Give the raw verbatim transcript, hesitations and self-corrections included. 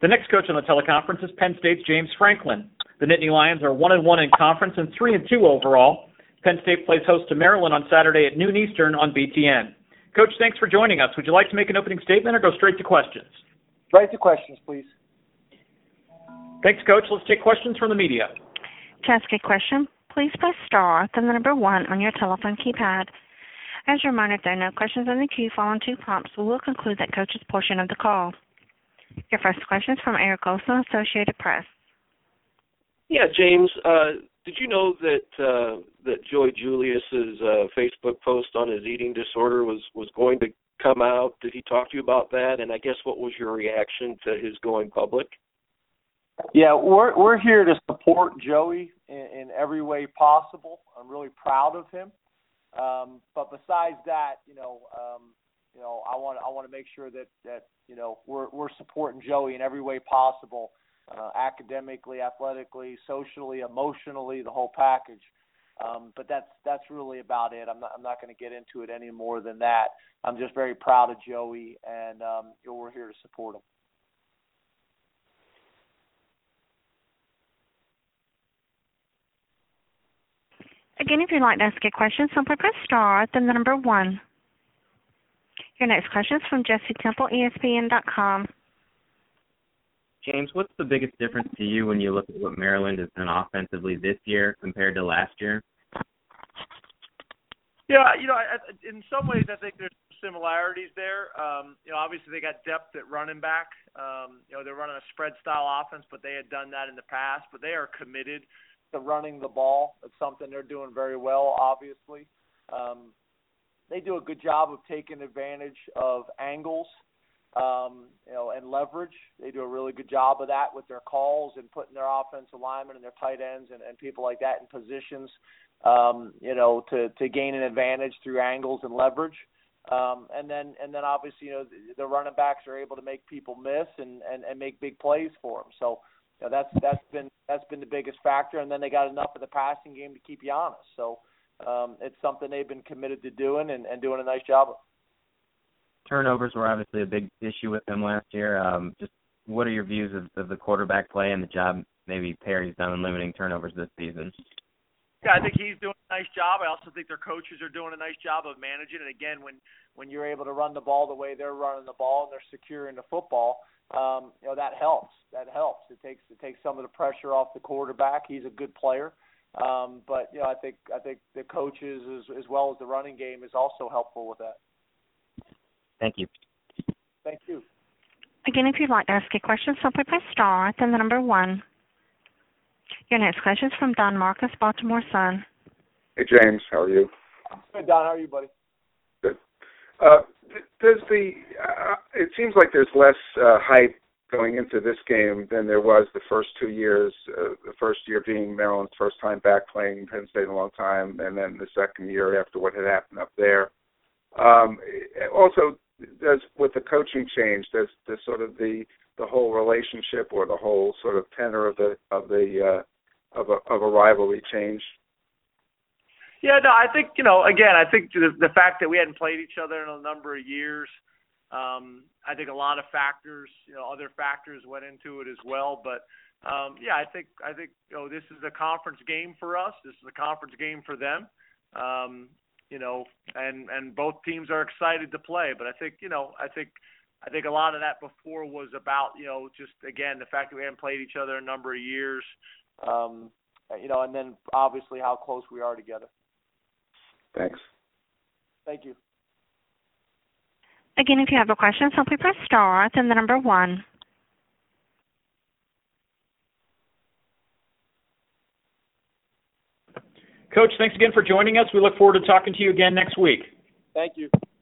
The next coach on the teleconference is Penn State's James Franklin. The Nittany Lions are one and one in conference and three and two overall. Penn State plays host to Maryland on Saturday at noon Eastern on B T N. Coach, thanks for joining us. Would you like to make an opening statement or go straight to questions? Straight to questions, please. Thanks, Coach. Let's take questions from the media. To ask a question, please press star, then the number one on your telephone keypad. As a reminder, if there are no questions in the queue following two prompts, we will conclude that coach's portion of the call. Your first question is from Eric Olson, Associated Press. Yeah, James, uh, did you know that uh, that Joey Julius's uh, Facebook post on his eating disorder was, was going to come out? Did he talk to you about that? And I guess what was your reaction to his going public? Yeah, we're we're here to support Joey in, in every way possible. I'm really proud of him. Um, but besides that, you know, um, you know, I want I want to make sure that, that you know we're we're supporting Joey in every way possible, uh, academically, athletically, socially, emotionally, the whole package. Um, but that's that's really about it. I'm not I'm not going to get into it any more than that. I'm just very proud of Joey, and um, you know, we're here to support him. Again, if you'd like to ask a question, simply press star, then the number one. Your next question is from Jesse Temple, E S P N dot com. James, what's the biggest difference to you when you look at what Maryland has done offensively this year compared to last year? Yeah, you know, I, in some ways I think there's similarities there. Um, you know, obviously they got depth at running back. Um, you know, they're running a spread-style offense, but they had done that in the past. But they are committed to running the ball. It's something they're doing very well, obviously. Um, they do a good job of taking advantage of angles, um, you know, and leverage. They do a really good job of that with their calls and putting their offensive linemen and their tight ends and, and people like that in positions, um, you know, to, to gain an advantage through angles and leverage. Um, and then, and then obviously, you know, the, the running backs are able to make people miss and, and, and make big plays for them. So, you know, that's that's been that's been the biggest factor. And then they got enough of the passing game to keep you honest. So um, it's something they've been committed to doing and, and doing a nice job of. Turnovers were obviously a big issue with them last year. Um, just what are your views of, of the quarterback play and the job maybe Perry's done in limiting turnovers this season? Yeah, I think he's doing a nice job. I also think their coaches are doing a nice job of managing it. Again, when, when you're able to run the ball the way they're running the ball and they're securing the football, um, you know, that helps. That helps. It takes it takes some of the pressure off the quarterback. He's a good player. Um, but, you know, I think I think the coaches as, as well as the running game is also helpful with that. Thank you. Thank you. Again, if you'd like to ask a question, simply press star, then the number one. Your next question is from Don Marcus, Baltimore Sun. Hey, James. How are you? Good, Don. How are you, buddy? Good. Uh, does the uh, it seems like there's less uh, hype going into this game than there was the first two years, uh, the first year being Maryland's first time back playing Penn State in a long time, and then the second year after what had happened up there. Um, also, does with the coaching change, does, does sort of the the whole relationship or the whole sort of tenor of the of the uh, of a of a rivalry change? Yeah, no, I think, you know, again, I think the, the fact that we hadn't played each other in a number of years, um, I think a lot of factors, you know, other factors went into it as well. But um, yeah, I think I think you know this is a conference game for us. This is a conference game for them. Um, you know, and and both teams are excited to play. But I think, you know, I think. I think a lot of that before was about, you know, just, again, the fact that we hadn't played each other a number of years, um, you know, and then obviously how close we are together. Thanks. Thank you. Again, if you have a question, simply press star, then the number one. Coach, thanks again for joining us. We look forward to talking to you again next week. Thank you.